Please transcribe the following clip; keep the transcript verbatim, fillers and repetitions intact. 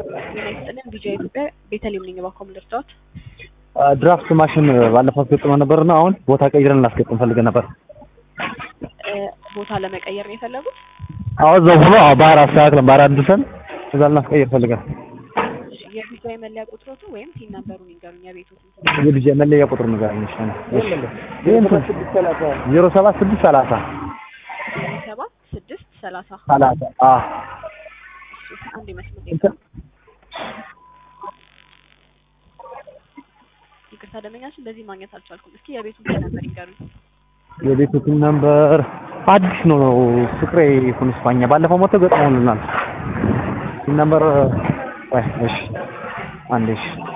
ጤና ይስጥልን ቪዲዮ ኢትዮጵያ ቤተልሔም ነኝ ባኮም ልርዳዎት? ድራፍት ማሽን ባለፈው አስገጥመን ነበርና አሁን ቦታ ቀይረን እናስገጥም ፈልገን ነበር። ቦታ ለመቀየር ነው የፈለጉት? አዎ እዛው ሆኖ ባህር አስተካክለን ባህር አድርሰን እዛ ልናስቀይር ፈልገን። እሺ የቪዛ የመለያ ቁጥሮቱ ወይም ቲን ነምበሩን ይንገሩኝ። የቤቱን የቪዛ የመለያ ቁጥር ንገረኝ። እሺ ዜሮ ሰባት ስድስት ሰላሳ ዜሮ ሰባት ስድስት ሰላሳ ሰላሳ አዎ አንድ መስመር ይቅርታ ደመኛችን በዚህ ማግኘት አልቻልኩም። እስኪ የቤቱን ነምበር ይንገሩኝ። የቤቱን ነምበር አዲስ ነው ፍቅሬ ይሁን ስፓኛ ባለፈው ሞተ ገጥሞልናል። ነምበር ወይ እሺ አንዴ እሺ